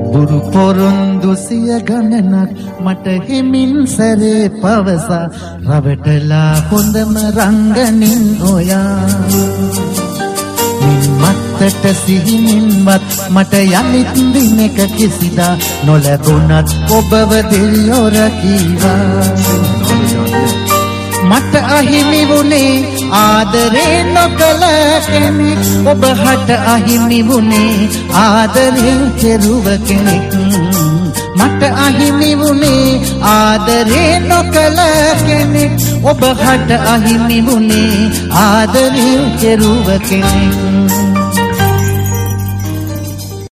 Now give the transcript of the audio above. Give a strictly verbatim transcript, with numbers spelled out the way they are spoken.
බුරු පොරොන්දු සිය ගණනක් මට හිමින් සැරේ පවසා රවටලා හොඳම රංගනින් ඔයා මින් මත්තට සිහිමින්වත් මට යලිත් දිනක කිසිදා නොලැබුණත් ඔබව දෙවියෝ රැකීවා මට අහිමි වුණේ ආදරේ නොකළ කෙනෙක් ඔබ හට අහිමි වුණේ ආදරේ කෙරුව කෙනෙක් මට අහිමි වුණේ ආදරේ නොකළ කෙනෙක් ඔබ හට අහිමි වුණේ ආදරේ කෙරුව කෙනෙක්